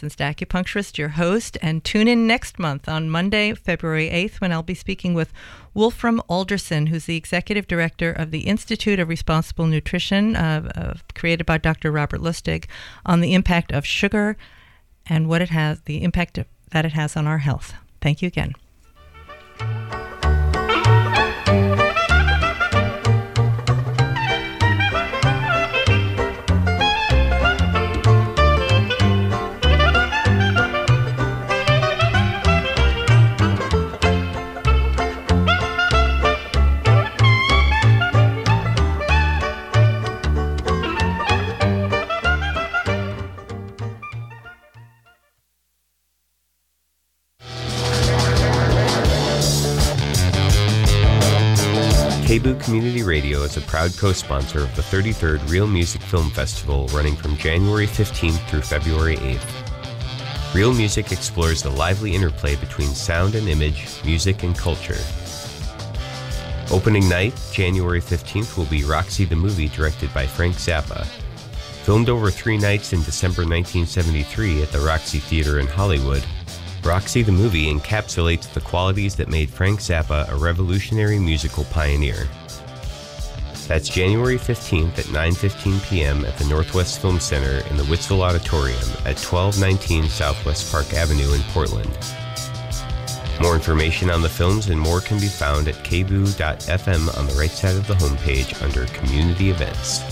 licensed acupuncturist, your host, and tune in next month on Monday, February 8th, when I'll be speaking with Wolfram Alderson, who's the executive director of the Institute of Responsible Nutrition, created by Dr. Robert Lustig, on the impact of sugar and what it has, the impact that it has on our health. Thank you again. KBOO Community Radio is a proud co-sponsor of the 33rd Real Music Film Festival, running from January 15th through February 8th. Real Music explores the lively interplay between sound and image, music and culture. Opening night, January 15th, will be Roxy the Movie, directed by Frank Zappa. Filmed over 3 nights in December 1973 at the Roxy Theater in Hollywood, Roxy the Movie encapsulates the qualities that made Frank Zappa a revolutionary musical pioneer. That's January 15th at 9:15 p.m. at the Northwest Film Center in the Witzel Auditorium at 1219 Southwest Park Avenue in Portland. More information on the films and more can be found at kboo.fm on the right side of the homepage under Community Events.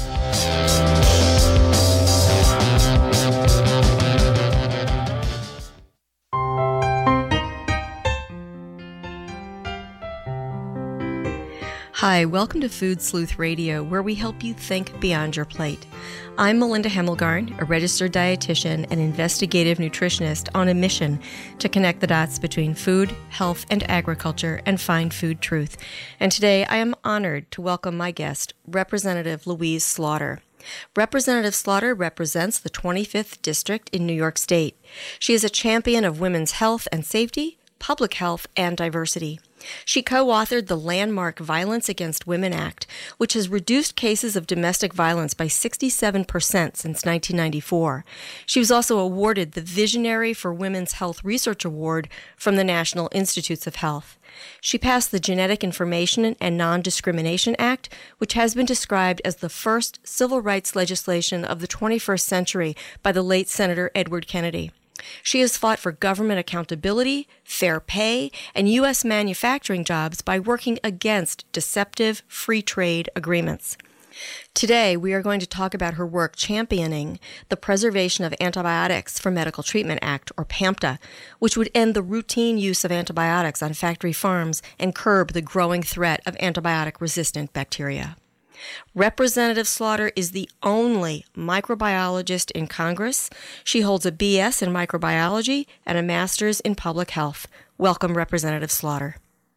Hi, welcome to Food Sleuth Radio, where we help you think beyond your plate. I'm Melinda Hemmelgarn, a registered dietitian and investigative nutritionist on a mission to connect the dots between food, health, and agriculture and find food truth. And today I am honored to welcome my guest, Representative Louise Slaughter. Representative Slaughter represents the 25th District in New York State. She is a champion of women's health and safety, public health, and diversity. She co-authored the landmark Violence Against Women Act, which has reduced cases of domestic violence by 67% since 1994. She was also awarded the Visionary for Women's Health Research Award from the National Institutes of Health. She passed the Genetic Information and Non-Discrimination Act, which has been described as the first civil rights legislation of the 21st century by the late Senator Edward Kennedy. She has fought for government accountability, fair pay, and U.S. manufacturing jobs by working against deceptive free trade agreements. Today, we are going to talk about her work championing the Preservation of Antibiotics for Medical Treatment Act, or PAMTA, which would end the routine use of antibiotics on factory farms and curb the growing threat of antibiotic-resistant bacteria. Representative Slaughter is the only microbiologist in Congress. She holds a BS in microbiology and a master's in public health. Welcome, Representative Slaughter.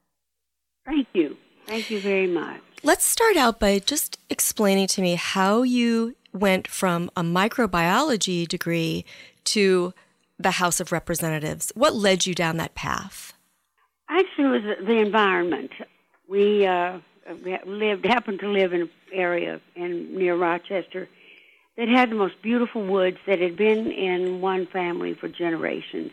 Thank you. Thank you very much. Let's start out by just explaining to me how you went from a microbiology degree to the House of Representatives. What led you down that path? Actually, it was the environment. We happened to live in an area near Rochester that had the most beautiful woods that had been in one family for generations.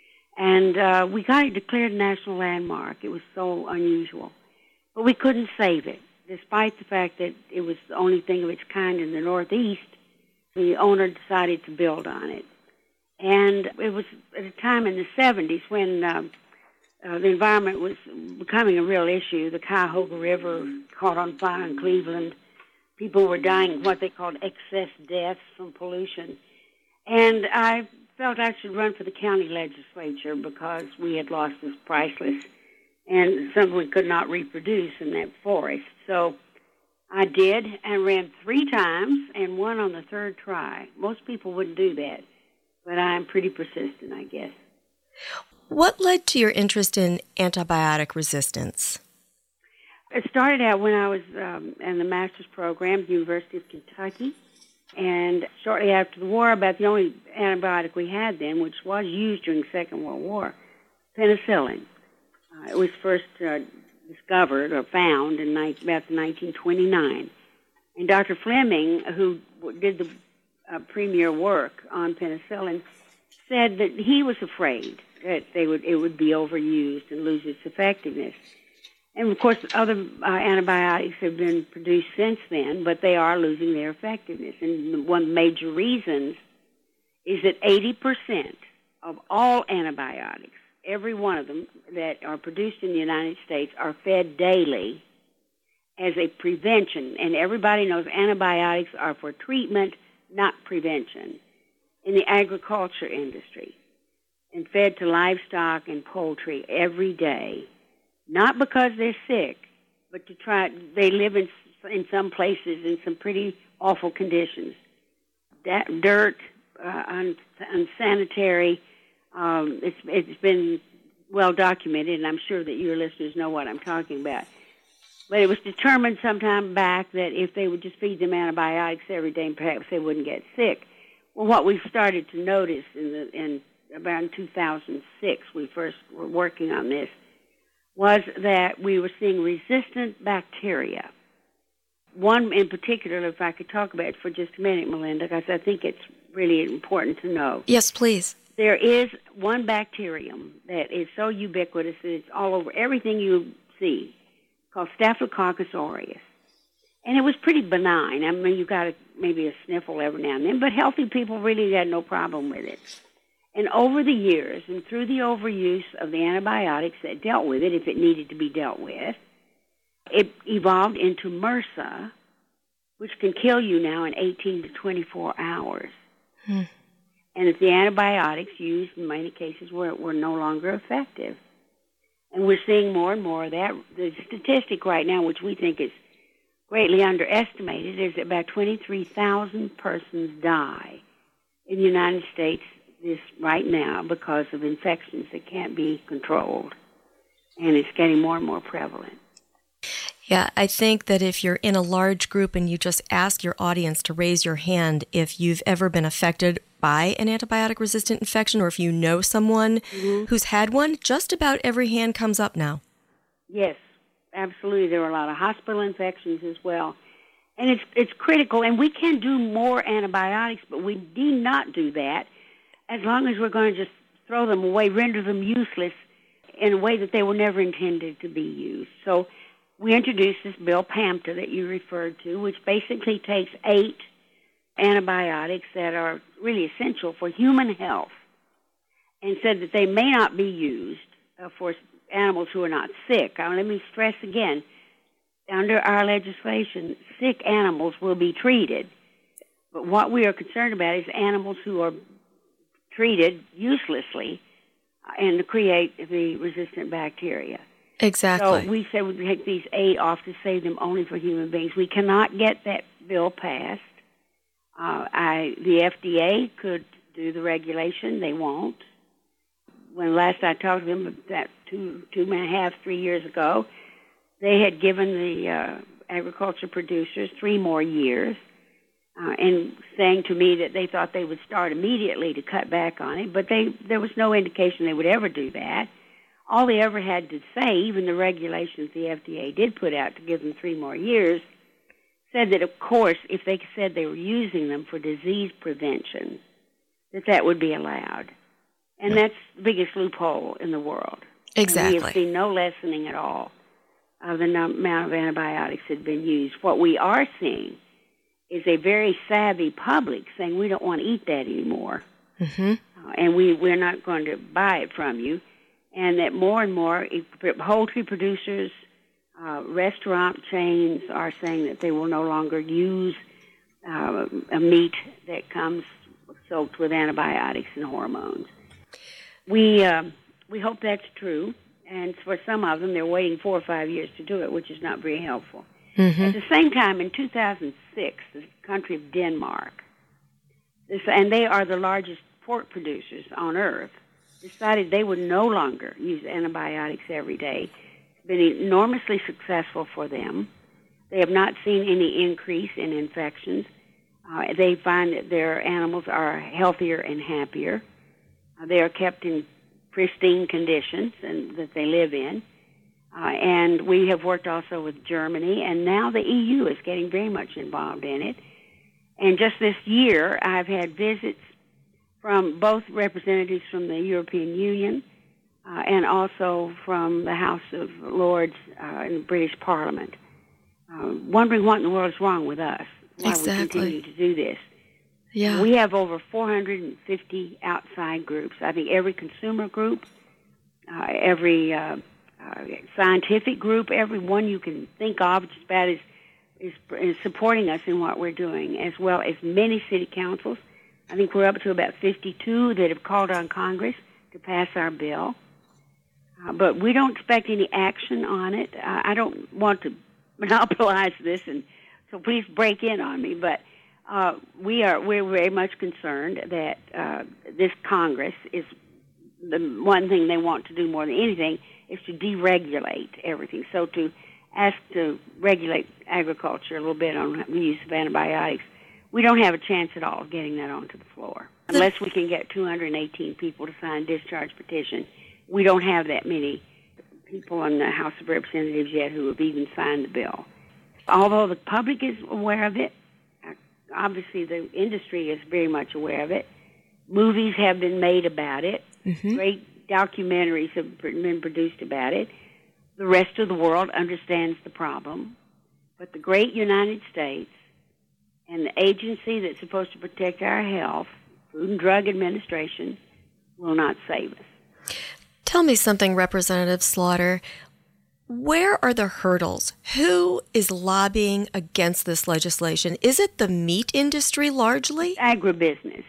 And we got it declared a national landmark. It was so unusual. But we couldn't save it, despite the fact that it was the only thing of its kind in the Northeast. The owner decided to build on it. And it was at a time in the 70s when the environment was becoming a real issue. The Cuyahoga River caught on fire in Cleveland. People were dying of what they called excess deaths from pollution. And I felt I should run for the county legislature because we had lost this priceless and something we could not reproduce in that forest. So I did and ran 3 times and won on the 3rd try. Most people wouldn't do that, but I'm pretty persistent, I guess. What led to your interest in antibiotic resistance? It started out when I was in the master's program at the University of Kentucky. And shortly after the war, about the only antibiotic we had then, which was used during the Second World War, penicillin. It was first discovered or found in about 1929. And Dr. Fleming, who did the premier work on penicillin, said that he was afraid that it would be overused and lose its effectiveness. And, of course, other antibiotics have been produced since then, but they are losing their effectiveness. And one of the major reasons is that 80% of all antibiotics, every one of them that are produced in the United States, are fed daily as a prevention. And everybody knows antibiotics are for treatment, not prevention, in the agriculture industry, and fed to livestock and poultry every day. Not because they're sick, but they live in some places in some pretty awful conditions. Dirt, unsanitary. It's been well documented, and I'm sure that your listeners know what I'm talking about. But it was determined some time back that if they would just feed them antibiotics every day, perhaps they wouldn't get sick. Well, what we started to notice in around 2006, we first were working on this, was that we were seeing resistant bacteria. One in particular, if I could talk about it for just a minute, Melinda, because I think it's really important to know. Yes, please. There is one bacterium that is so ubiquitous that it's all over everything you see, called Staphylococcus aureus. And it was pretty benign. I mean, you got maybe a sniffle every now and then, but healthy people really had no problem with it. And over the years, and through the overuse of the antibiotics that dealt with it, if it needed to be dealt with, it evolved into MRSA, which can kill you now in 18 to 24 hours. And if the antibiotics used in many cases were no longer effective. And we're seeing more and more of that. The statistic right now, which we think is greatly underestimated, is that about 23,000 persons die in the United States right now because of infections that can't be controlled. And it's getting more and more prevalent. Yeah, I think that if you're in a large group and you just ask your audience to raise your hand if you've ever been affected by an antibiotic-resistant infection or if you know someone who's had one, just about every hand comes up now. Yes, absolutely. There are a lot of hospital infections as well. And it's critical, and we can do more antibiotics, but we need not do that as long as we're going to just throw them away, render them useless in a way that they were never intended to be used. So we introduced this bill, PAMTA, that you referred to, which basically takes 8 antibiotics that are really essential for human health and said that they may not be used for animals who are not sick. Now, let me stress again, under our legislation, sick animals will be treated. But what we are concerned about is animals who are treated uselessly and to create the resistant bacteria. Exactly. So we said we'd take these 8 off to save them only for human beings. We cannot get that bill passed. The FDA could do the regulation. They won't. When last I talked to them, that 2.5, 3 years ago, they had given the agriculture producers 3 more years and saying to me that they thought they would start immediately to cut back on it, but there was no indication they would ever do that. All they ever had to say, even the regulations the FDA did put out to give them 3 more years, said that, of course, if they said they were using them for disease prevention, that would be allowed. And that's the biggest loophole in the world. Exactly. And we have seen no lessening at all of the amount of antibiotics that have been used. What we are seeing is a very savvy public saying we don't want to eat that anymore. And we're not going to buy it from you. And that more and more poultry producers, restaurant chains are saying that they will no longer use a meat that comes soaked with antibiotics and hormones. We hope that's true, and for some of them, they're waiting 4 or 5 years to do it, which is not very helpful. At the same time, in 2006, the country of Denmark, and they are the largest pork producers on earth, decided they would no longer use antibiotics every day. It's been enormously successful for them. They have not seen any increase in infections. They find that their animals are healthier and happier. They are kept in pristine conditions and that they live in. And we have worked also with Germany, and now the EU is getting very much involved in it. And just this year, I've had visits from both representatives from the European Union and also from the House of Lords in the British Parliament, wondering what in the world is wrong with us, why we continue to do this. Yeah. We have over 450 outside groups. I think every consumer group, every scientific group, everyone you can think of just about is supporting us in what we're doing, as well as many city councils. I think we're up to about 52 that have called on Congress to pass our bill. But we don't expect any action on it. I don't want to monopolize this, and so please break in on me. But we're very much concerned that this Congress is the one thing they want to do more than anything is to deregulate everything. So to ask to regulate agriculture a little bit on the use of antibiotics, we don't have a chance at all of getting that onto the floor. Unless we can get 218 people to sign a discharge petition, we don't have that many people in the House of Representatives yet who have even signed the bill. Although the public is aware of it, obviously the industry is very much aware of it. Movies have been made about it. Mm-hmm. Great documentaries have been produced about it. The rest of the world understands the problem. But the great United States and the agency that's supposed to protect our health, Food and Drug Administration, will not save us. Tell me something, Representative Slaughter. Where are the hurdles? Who is lobbying against this legislation? Is it the meat industry largely? Agribusiness.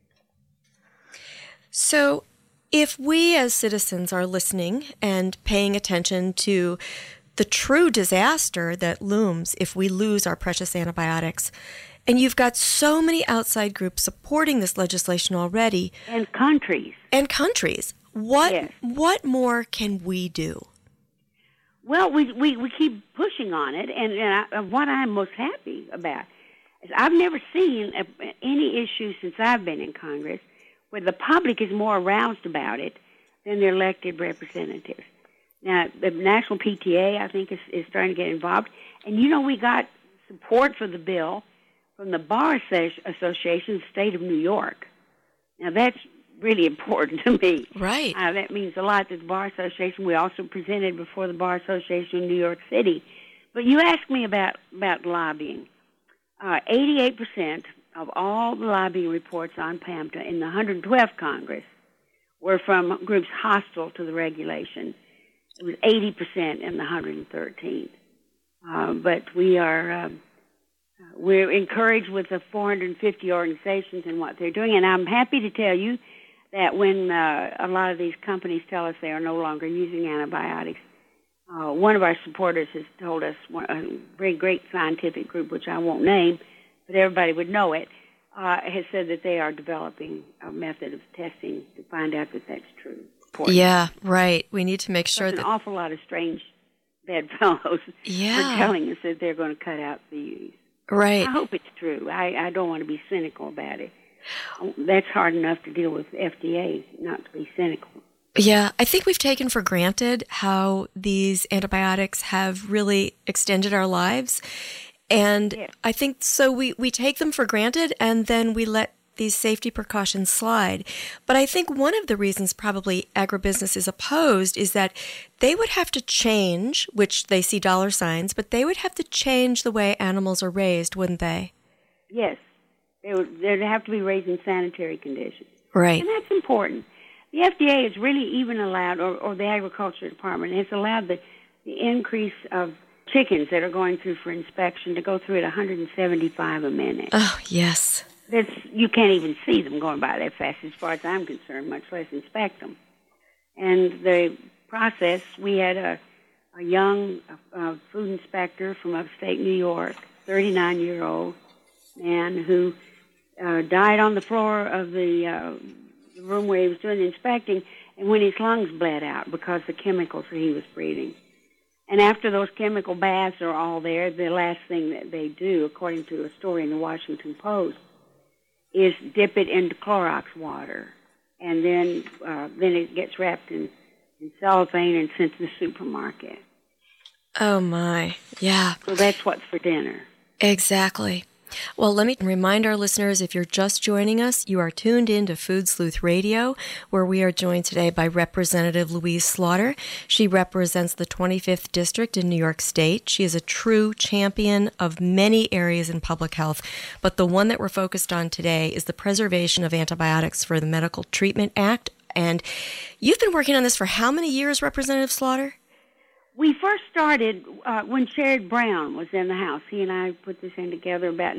So if we as citizens are listening and paying attention to the true disaster that looms if we lose our precious antibiotics, and you've got so many outside groups supporting this legislation already. And countries. What more can we do? Well, we keep pushing on it, and what I'm most happy about is I've never seen any issue since I've been in Congress where the public is more aroused about it than their elected representatives. Now, the National PTA, I think, is starting to get involved. And, we got support for the bill from the Bar Association of the State of New York. Now, that's really important to me. Right. That means a lot to the Bar Association. We also presented before the Bar Association in New York City. But you asked me about lobbying. 88% of all the lobbying reports on PAMTA in the 112th Congress were from groups hostile to the regulation. It was 80% in the 113th. But we're encouraged with the 450 organizations and what they're doing. And I'm happy to tell you that when a lot of these companies tell us they are no longer using antibiotics, one of our supporters has told us, a very great scientific group, which I won't name, but everybody would know it, has said that they are developing a method of testing to find out that that's true. Yeah, right. We need to make sure that an awful lot of strange bedfellows are telling us that they're going to cut out the use. Right. I hope it's true. I don't want to be cynical about it. That's hard enough to deal with FDA, not to be cynical. Yeah, I think we've taken for granted how these antibiotics have really extended our lives. And I think so we take them for granted and then we let these safety precautions slide. But I think one of the reasons probably agribusiness is opposed is that they would have to change, which they see dollar signs, but they would have to change the way animals are raised, wouldn't they? Yes. They'd have to be raised in sanitary conditions. Right. And that's important. The FDA has really even allowed, or the Agriculture Department has allowed the increase of chickens that are going through for inspection to go through at 175 a minute. Oh, yes. You can't even see them going by that fast as far as I'm concerned, much less inspect them. And the process, we had a young food inspector from upstate New York, 39-year-old man who died on the floor of the room where he was doing the inspecting, and when his lungs bled out because of the chemicals that he was breathing. And after those chemical baths are all there, the last thing that they do, according to a story in the Washington Post, is dip it into Clorox water, and then it gets wrapped in cellophane and sent to the supermarket. Oh, my. Yeah. So that's what's for dinner. Exactly. Well, let me remind our listeners, if you're just joining us, you are tuned in to Food Sleuth Radio, where we are joined today by Representative Louise Slaughter. She represents the 25th District in New York State. She is a true champion of many areas in public health, but the one that we're focused on today is the preservation of antibiotics for the Medical Treatment Act. And you've been working on this for how many years, Representative Slaughter? We first started when Sherrod Brown was in the House. He and I put this thing together about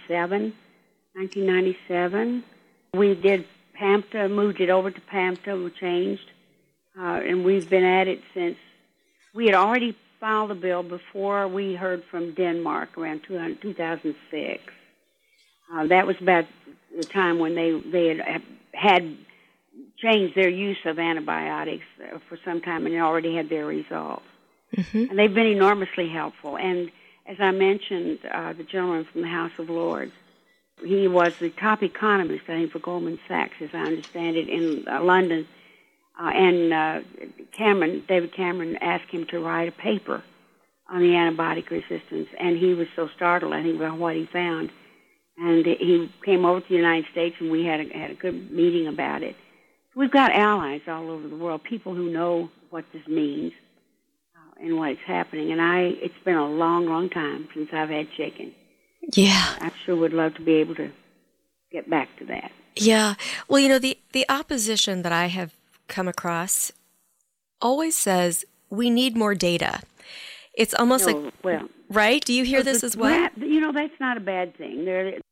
1997. We did PAMTA, moved it over to PAMTA, we changed, and we've been at it since. We had already filed the bill before we heard from Denmark around 2006. That was about the time when they had changed their use of antibiotics for some time and already had their results. Mm-hmm. And they've been enormously helpful. And as I mentioned, the gentleman from the House of Lords, he was the top economist, I think, for Goldman Sachs, as I understand it, in London. And David Cameron asked him to write a paper on the antibiotic resistance. And he was so startled, I think, by what he found. And he came over to the United States, and we had a good meeting about it. We've got allies all over the world, people who know what this means. And what's happening. And it's been a long, long time since I've had chicken. Yeah. I sure would love to be able to get back to that. Yeah. Well, you know, the opposition that I have come across always says we need more data. It's almost right? Do you hear this as well? You know, that's not a bad thing.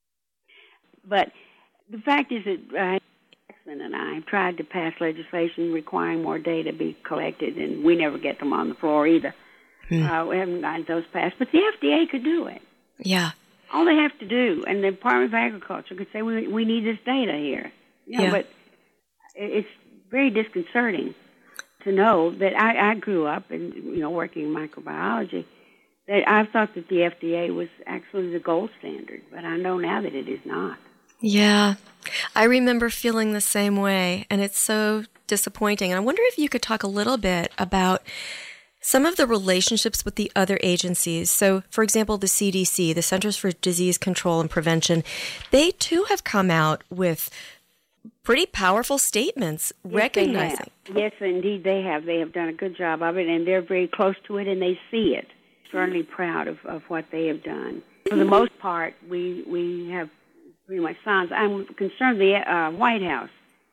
But the fact is that and I have tried to pass legislation requiring more data be collected, and we never get them on the floor either. We haven't gotten those passed. But the FDA could do it. Yeah. All they have to do, and the Department of Agriculture could say, we need this data here. But it's very disconcerting to know that I grew up and working in microbiology, that I thought that the FDA was actually the gold standard, but I know now that it is not. Yeah, I remember feeling the same way, and it's so disappointing. I wonder if you could talk a little bit about some of the relationships with the other agencies. So, for example, the CDC, the Centers for Disease Control and Prevention, they too have come out with pretty powerful statements recognizing. Yes, indeed they have. They have done a good job of it, and they're very close to it, and they see it. Certainly proud of what they have done. For the most part, we have pretty much silence. I'm concerned the White House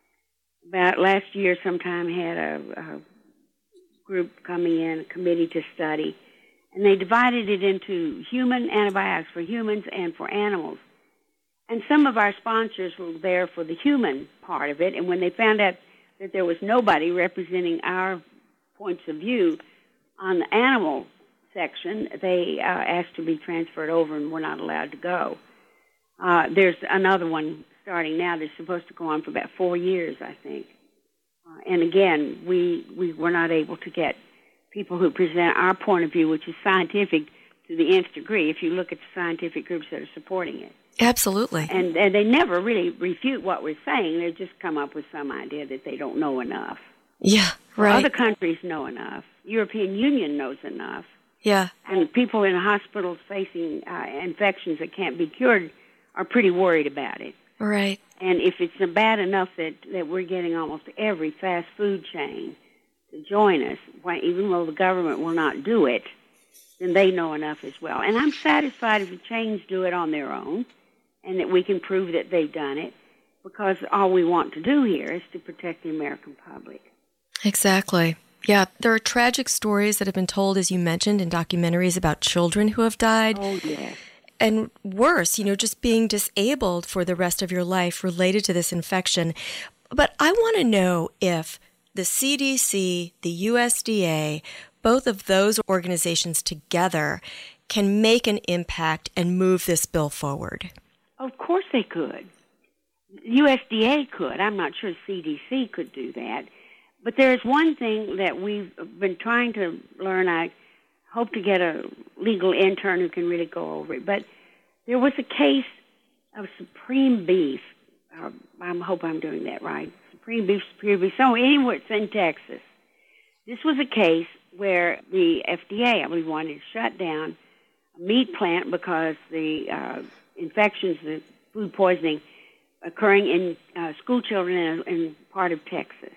about last year sometime had a group coming in, a committee to study, and they divided it into human antibiotics for humans and for animals. And some of our sponsors were there for the human part of it, and when they found out that there was nobody representing our points of view on the animal section, they asked to be transferred over and were not allowed to go. There's another one starting now that's supposed to go on for about 4 years, I think. And again, we were not able to get people who present our point of view, which is scientific to the nth degree, if you look at the scientific groups that are supporting it. Absolutely. And they never really refute what we're saying. They just come up with some idea that they don't know enough. Yeah, right. Other countries know enough. European Union knows enough. Yeah. And people in hospitals facing infections that can't be cured are pretty worried about it. Right. And if it's bad enough that we're getting almost every fast food chain to join us, even though the government will not do it, then they know enough as well. And I'm satisfied if the chains do it on their own and that we can prove that they've done it, because all we want to do here is to protect the American public. Exactly. Yeah, there are tragic stories that have been told, as you mentioned, in documentaries about children who have died. Oh, yes. And worse, just being disabled for the rest of your life related to this infection. But I want to know if the CDC, the USDA, both of those organizations together can make an impact and move this bill forward. Of course they could. USDA could. I'm not sure CDC could do that. But there's one thing that we've been trying to learn. I hope to get a legal intern who can really go over it. But there was a case of Supreme Beef. I hope I'm doing that right. Supreme Beef, Superior Beef. So anyway, it's in Texas. This was a case where the FDA, I believe, wanted to shut down a meat plant because the infections, the food poisoning occurring in school children in part of Texas.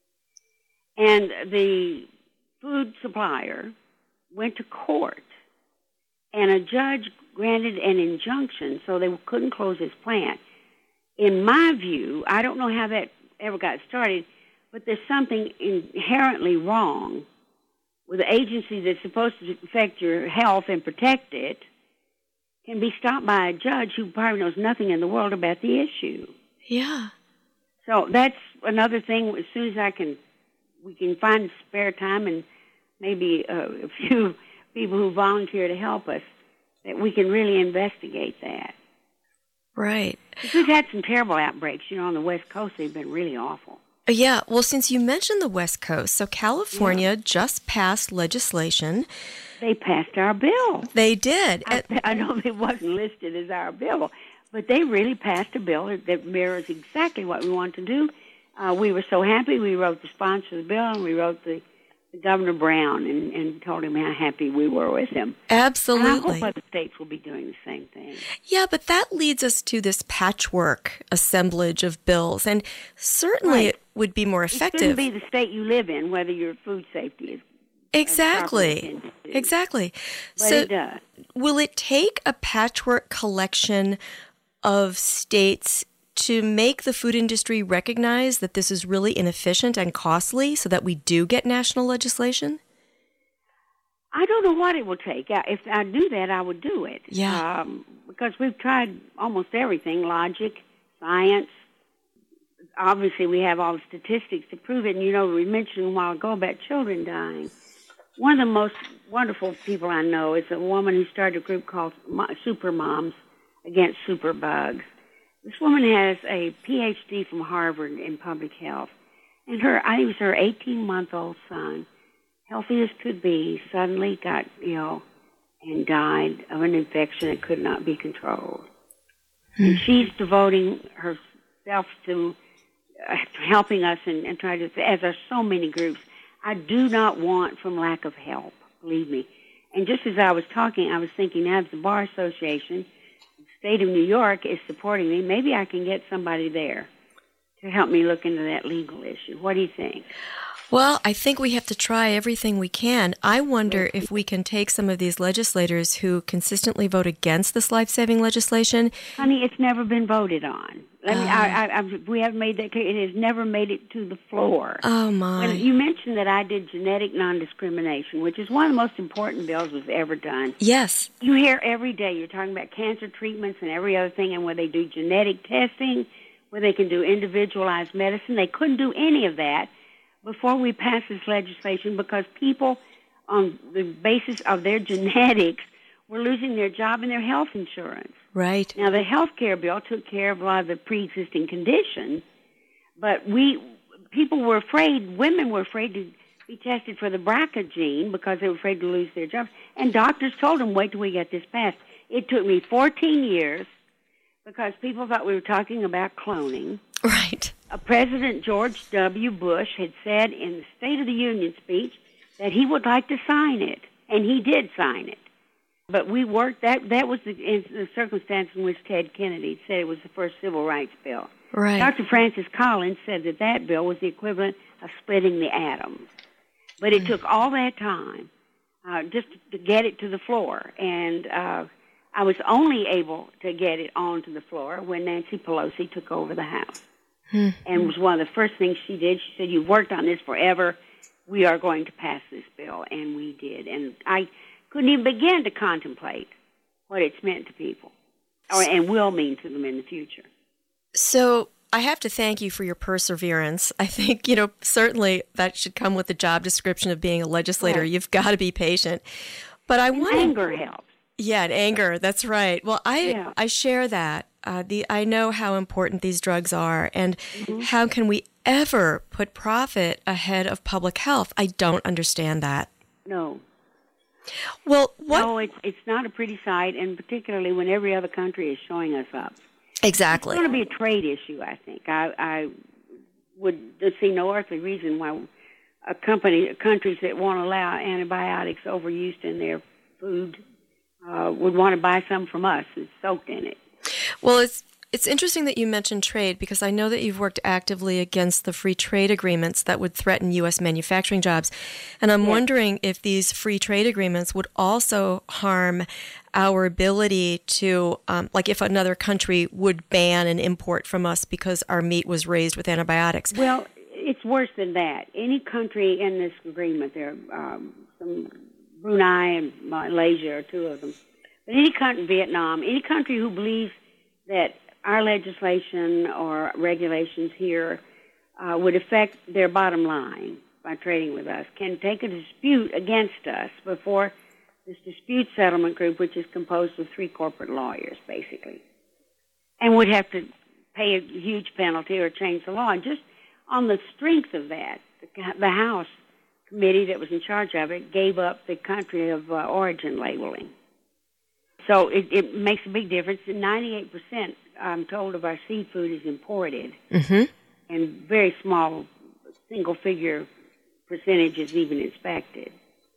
And the food supplier went to court, and a judge granted an injunction so they couldn't close his plant. In my view, I don't know how that ever got started, but there's something inherently wrong with the agency that's supposed to affect your health and protect it can be stopped by a judge who probably knows nothing in the world about the issue. Yeah. So that's another thing. As soon as we can find spare time and maybe a few people who volunteer to help us, that we can really investigate that. Right. We've had some terrible outbreaks. On the West Coast, they've been really awful. Yeah. Well, since you mentioned the West Coast, so California just passed legislation. They passed our bill. They did. I know it wasn't listed as our bill, but they really passed a bill that mirrors exactly what we want to do. We were so happy. We wrote the sponsor of the bill, and we wrote the Governor Brown and told him how happy we were with him. Absolutely. And I hope other states will be doing the same thing. Yeah, but that leads us to this patchwork assemblage of bills, and certainly it would be more effective. It shouldn't be the state you live in, whether your food safety is Exactly. Exactly. But so it does. Will it take a patchwork collection of states to make the food industry recognize that this is really inefficient and costly so that we do get national legislation? I don't know what it will take. If I do that, I would do it. Yeah. Because we've tried almost everything, logic, science. Obviously, we have all the statistics to prove it. And, we mentioned a while ago about children dying. One of the most wonderful people I know is a woman who started a group called Super Moms Against Superbugs. This woman has a Ph.D. from Harvard in public health. And I think it was her 18-month-old son, healthy as could be, suddenly got ill and died of an infection that could not be controlled. And she's devoting herself to helping us and trying to, as are so many groups. I do not want from lack of help, believe me. And just as I was talking, I was thinking now that the Bar Association, the state of New York, is supporting me, maybe I can get somebody there to help me look into that legal issue. What do you think? Well, I think we have to try everything we can. I wonder if we can take some of these legislators who consistently vote against this life-saving legislation. Honey, it's never been voted on. We haven't made that clear. It has never made it to the floor. Oh, my. When you mentioned that I did genetic non-discrimination, which is one of the most important bills we've ever done. Yes. You hear every day, you're talking about cancer treatments and every other thing, and where they do genetic testing, where they can do individualized medicine. They couldn't do any of that before we passed this legislation because people, on the basis of their genetics, were losing their job and their health insurance. Right. Now, the health care bill took care of a lot of the pre-existing conditions, but people were afraid, women were afraid to be tested for the BRCA gene because they were afraid to lose their jobs. And doctors told them, wait till we get this passed. It took me 14 years because people thought we were talking about cloning. Right. President George W. Bush had said in the State of the Union speech that he would like to sign it, and he did sign it. But we worked, that was the circumstance in which Ted Kennedy said it was the first civil rights bill. Right. Dr. Francis Collins said that bill was the equivalent of splitting the atom. But it took all that time just to get it to the floor. And I was only able to get it onto the floor when Nancy Pelosi took over the House. And it was one of the first things she did. She said, you've worked on this forever. We are going to pass this bill. And we did. And I couldn't even begin to contemplate what it's meant to people and will mean to them in the future. So I have to thank you for your perseverance. I think, certainly that should come with the job description of being a legislator. Right. You've got to be patient. But anger helps. Yeah, and anger. That's right. Well, I share that. I know how important these drugs are, and how can we ever put profit ahead of public health? I don't understand that. No. Well, No, it's not a pretty sight, and particularly when every other country is showing us up. Exactly. It's going to be a trade issue, I think. I would see no earthly reason why countries that won't allow antibiotics overused in their food would want to buy some from us. It's soaked in it. Well, it's interesting that you mentioned trade, because I know that you've worked actively against the free trade agreements that would threaten U.S. manufacturing jobs. And I'm wondering if these free trade agreements would also harm our ability to, like if another country would ban an import from us because our meat was raised with antibiotics. Well, it's worse than that. Any country in this agreement, there are some Brunei and Malaysia are two of them, but any country, Vietnam, any country who believes that our legislation or regulations here would affect their bottom line by trading with us can take a dispute against us before this dispute settlement group, which is composed of 3 corporate lawyers, basically, and would have to pay a huge penalty or change the law. And just on the strength of that, the House committee that was in charge of it gave up the country of origin labeling. So it makes a big difference. 98%, I'm told, of our seafood is imported, and very small single-figure percentage is even inspected.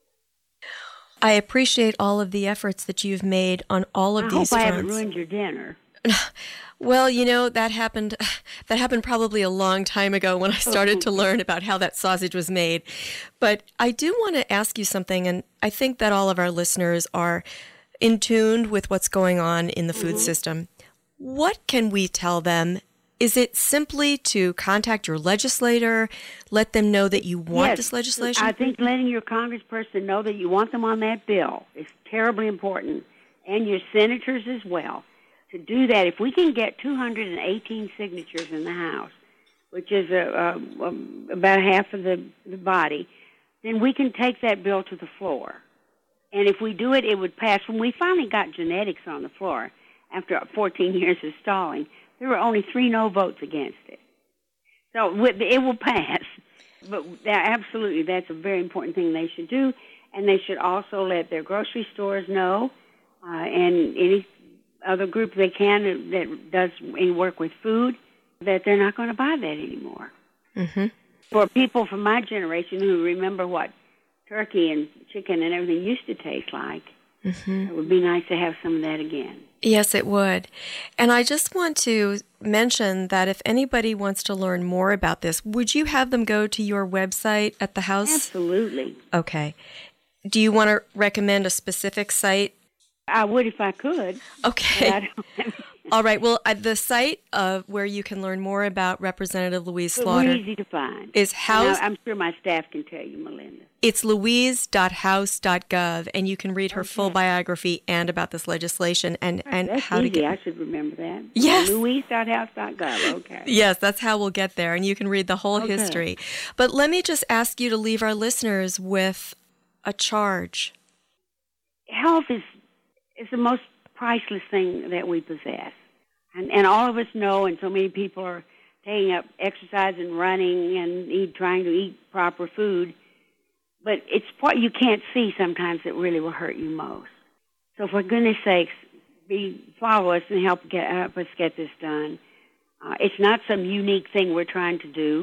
I appreciate all of the efforts that you've made on all of these fronts. I hope I haven't ruined your dinner. Well, that happened probably a long time ago when I started to learn about how that sausage was made. But I do want to ask you something, and I think that all of our listeners are in tune with what's going on in the food system. What can we tell them? Is it simply to contact your legislator, let them know that you want this legislation? I think letting your congressperson know that you want them on that bill is terribly important, and your senators as well. To do that, if we can get 218 signatures in the House, which is about half of the body, then we can take that bill to the floor. And if we do it, it would pass. When we finally got genetics on the floor, after 14 years of stalling, there were only 3 no votes against it. So it will pass. But absolutely, that's a very important thing they should do. And they should also let their grocery stores know, and any other group they can that does any work with food, that they're not going to buy that anymore. For people from my generation who remember what turkey and chicken and everything used to taste like, it would be nice to have some of that again. Yes, it would. And I just want to mention that if anybody wants to learn more about this, would you have them go to your website at the House? Absolutely. Okay. Do you want to recommend a specific site? I would if I could. Okay. All right. Well, the site where you can learn more about Representative Louise Slaughter easy to find. Is House. I'm sure my staff can tell you, Melinda. It's louise.house.gov, and you can read her full biography and about this legislation and that's how easy. to get. I should remember that. Yes. Louise.house.gov. Okay. Yes, that's how we'll get there, and you can read the whole history. But let me just ask you to leave our listeners with a charge. Health is the most priceless thing that we possess. And all of us know, and so many people are taking up exercise and running and trying to eat proper food. But it's what you can't see sometimes that really will hurt you most. So for goodness sakes, follow us and help us get this done. It's not some unique thing we're trying to do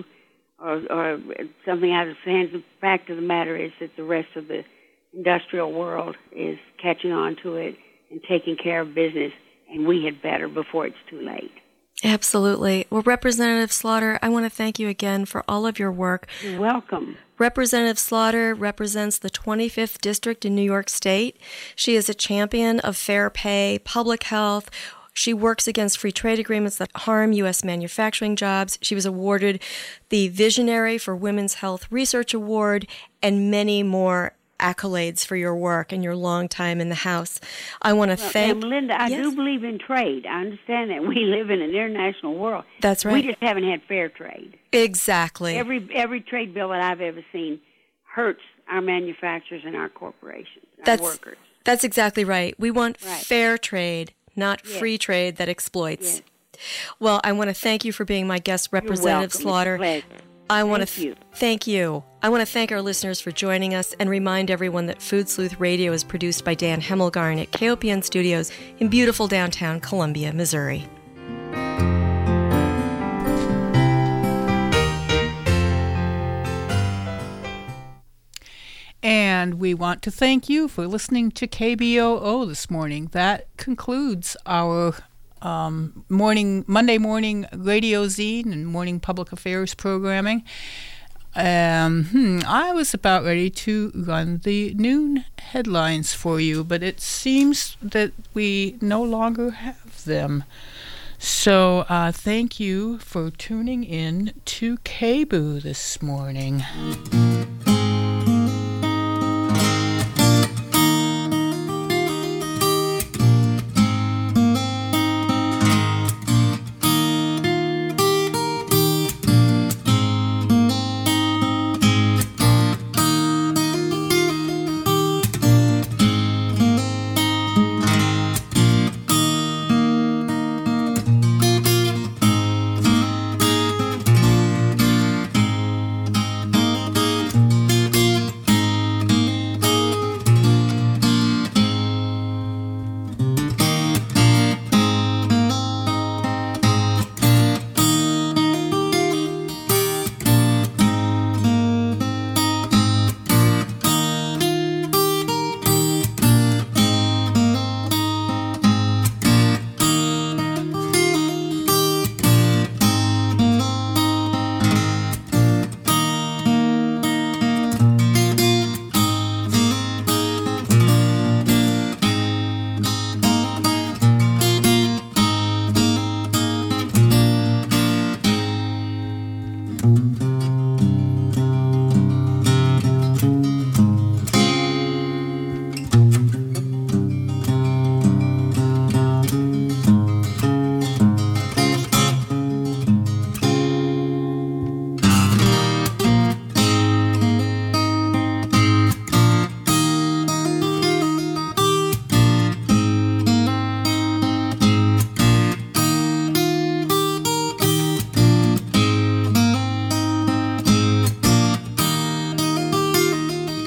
or something out of hands. The fact of the matter is that the rest of the industrial world is catching on to it and taking care of business, and we had better before it's too late. Absolutely. Well, Representative Slaughter, I want to thank you again for all of your work. You're welcome. Representative Slaughter represents the 25th District in New York State. She is a champion of fair pay, public health. She works against free trade agreements that harm U.S. manufacturing jobs. She was awarded the Visionary for Women's Health Research Award and many more accolades for your work and your long time in the House. I want to thank... Melinda, I do believe in trade. I understand that. We live in an international world. That's right. We just haven't had fair trade. Exactly. Every trade bill that I've ever seen hurts our manufacturers and our corporations, our workers. That's exactly right. We want fair trade, not free trade that exploits. Yes. Well, I want to thank you for being my guest, Representative Slaughter. It's a pleasure. I want to thank you. I want to thank our listeners for joining us and remind everyone that Food Sleuth Radio is produced by Dan Hemmelgarn at KOPN Studios in beautiful downtown Columbia, Missouri. And we want to thank you for listening to KBOO this morning. That concludes our Monday morning radio zine and morning public affairs programming. I was about ready to run the noon headlines for you, but it seems that we no longer have them. So thank you for tuning in to KBOO this morning.